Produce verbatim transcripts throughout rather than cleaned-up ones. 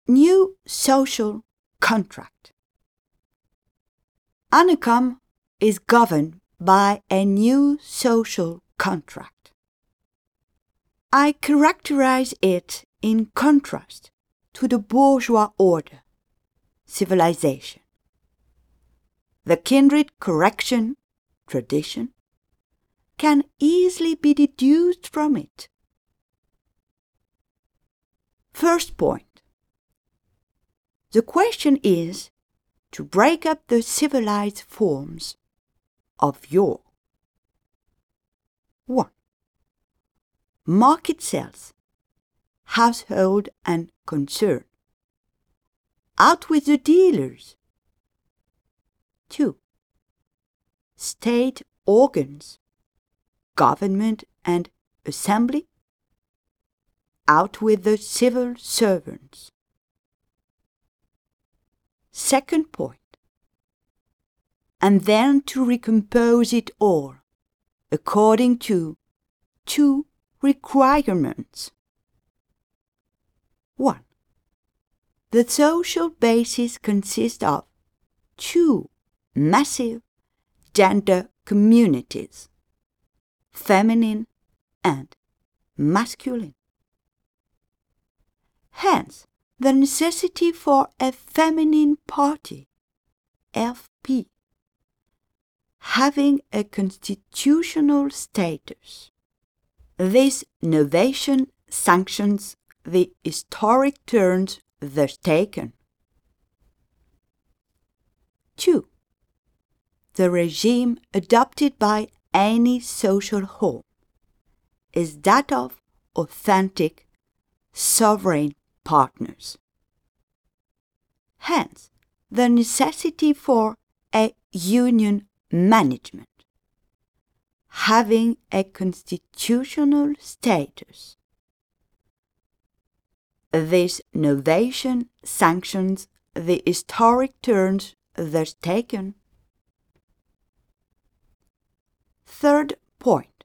new social contract. ANECOM is governed by a new social contract. I characterize it in contrast to the bourgeois order, civilization. The kindred correction, tradition, can easily be deduced from it. First point. The question is to break up the civilized forms of yore. one. Market sales, household and concern. Out with the dealers. two. State organs, government and assembly. Out with the civil servants. Second point. And then to recompose it all, according to two requirements. one. The social basis consists of two massive gender communities, feminine and masculine. Hence, the necessity for a feminine party, F P, having a constitutional status. This novation sanctions the historic turns thus taken. two. The regime adopted by any social home is that of authentic, sovereign partners. Hence, the necessity for a union management, having a constitutional status. This novation sanctions the historic turns thus taken. Third point.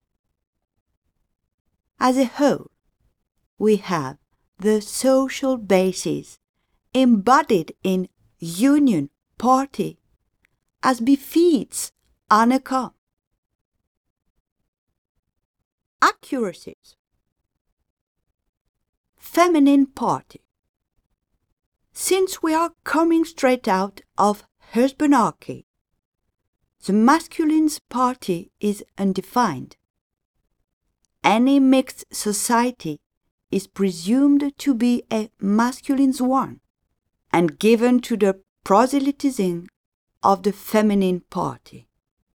As a whole, we have the social basis embodied in union party as befits ANECOM. Accuracies. Feminine party. Since we are coming straight out of husbandarchy, the masculine's party is undefined. Any mixed society is presumed to be a masculine's one and given to the proselytizing of the feminine party.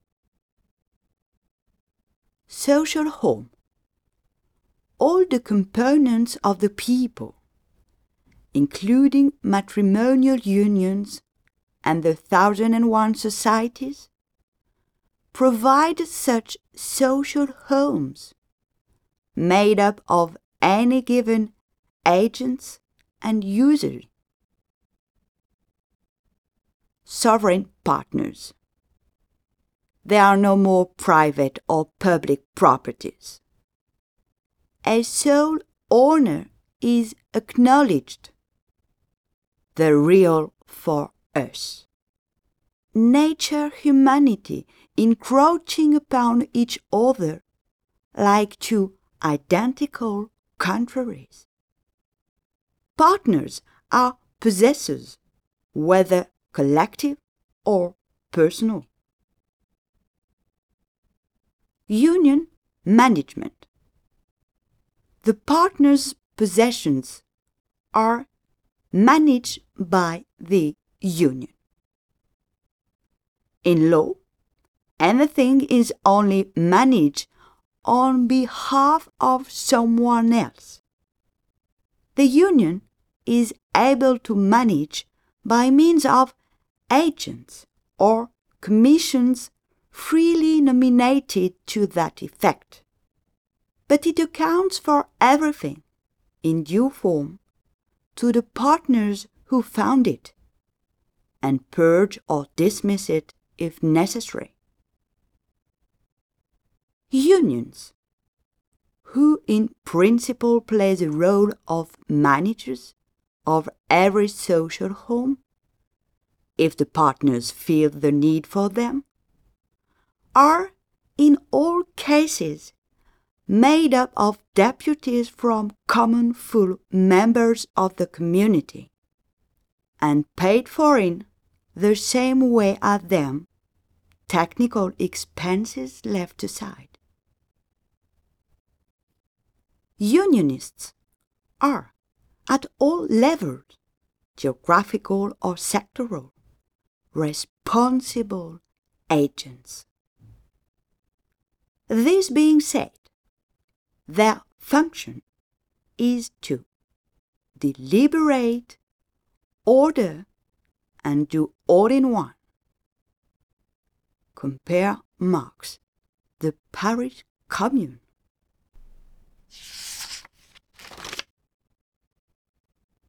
Social home. All the components of the people, including matrimonial unions and the thousand and one societies, provide such social homes, made up of any given agents and users. Sovereign partners. They are no more private or public properties. A sole owner is acknowledged, the real for us. Nature, humanity, encroaching upon each other like two identical contraries. Partners are possessors, whether collective or personal. Union management. The partners' possessions are managed by the union. In law, anything is only managed on behalf of someone else. The union is able to manage by means of agents or commissions freely nominated to that effect. But it accounts for everything, in due form, to the partners who found it, and purge or dismiss it if necessary. Unions, who in principle play the role of managers of every social home, if the partners feel the need for them, are in all cases made up of deputies from common full members of the community and paid for in the same way as them, technical expenses left aside. Unionists are, at all levels, geographical or sectoral, responsible agents. This being said, their function is to deliberate, order, and do all in one. Compare Marx, The Paris Commune.